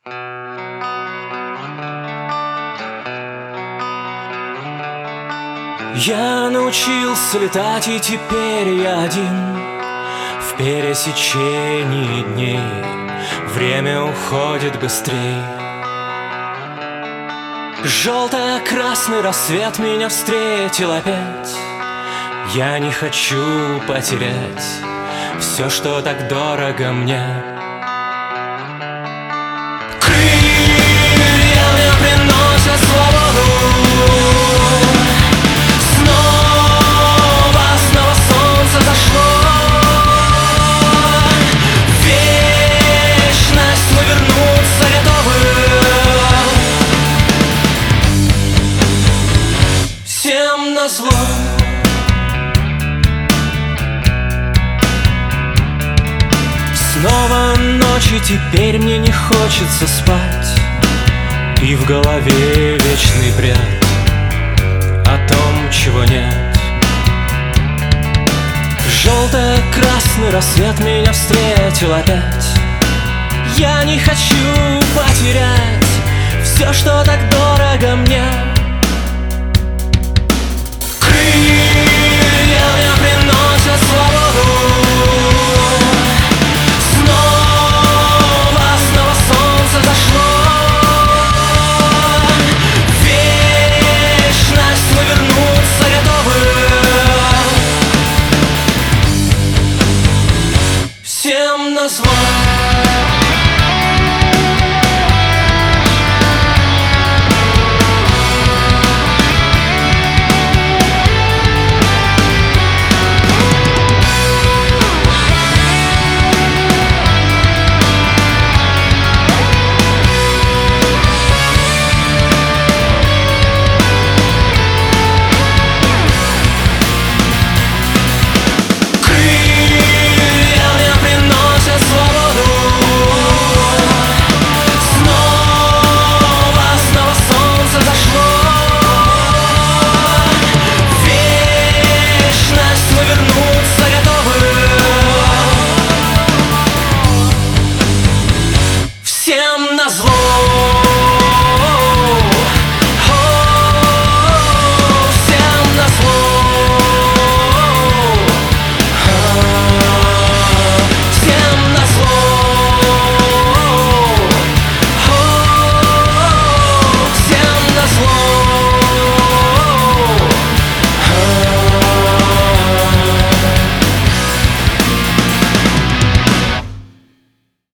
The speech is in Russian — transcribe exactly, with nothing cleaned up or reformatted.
Я научился летать, и теперь я один в пересечении дней. Время уходит быстрей. Желто-красный рассвет меня встретил опять. Я не хочу потерять все, что так дорого мне. Крылья мне приносят свободу. Снова, снова солнце зашло. В вечность мы вернуться готовы. Всем назло. Снова ночь, и теперь мне не хочется спать. И в голове вечный бред о том, чего нет. Желто-красный рассвет меня встретил опять. Я не хочу потерять все, что так дорого мне.